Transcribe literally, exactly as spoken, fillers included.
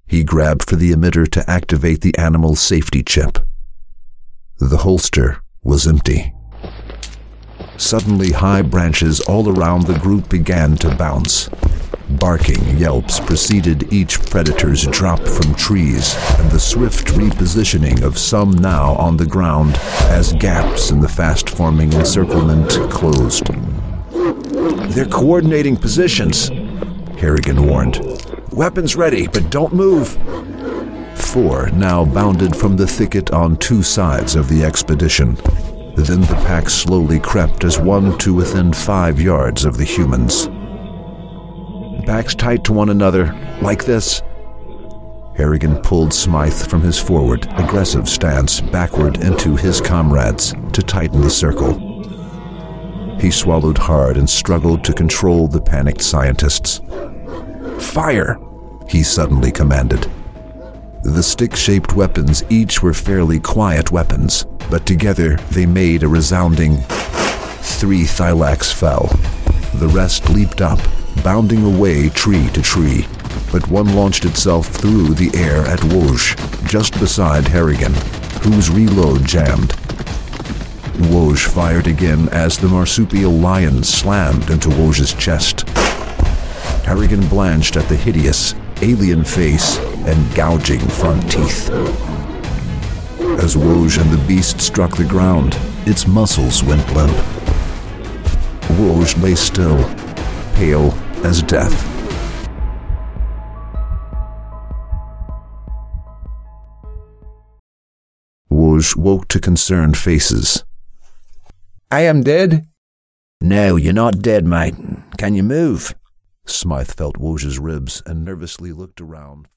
He grabbed for the emitter to activate the animal's safety chip. The holster was empty. Suddenly, high branches all around the group began to bounce. Barking yelps preceded each predator's drop from trees and the swift repositioning of some now on the ground as gaps in the fast-forming encirclement closed. "They're coordinating positions," Harrigan warned. "Weapons ready, but don't move." Four now bounded from the thicket on two sides of the expedition. Then the pack slowly crept as one to within five yards of the humans. "Backs tight to one another, like this." Harrigan pulled Smythe from his forward, aggressive stance backward into his comrades to tighten the circle. He swallowed hard and struggled to control the panicked scientists. "Fire!" he suddenly commanded. The stick-shaped weapons each were fairly quiet weapons, but together they made a resounding. Three Thylax fell. The rest leaped up, bounding away tree to tree, but one launched itself through the air at Woj, just beside Harrigan, whose reload jammed. Woj fired again as the marsupial lion slammed into Woj's chest. Harrigan blanched at the hideous, alien face and gouging front teeth. As Woj and the beast struck the ground, its muscles went limp. Woj lay still, pale as death. Woj woke to concerned faces. "I am dead?" "No, you're not dead, mate. Can you move?" Smythe felt Woj's ribs and nervously looked around.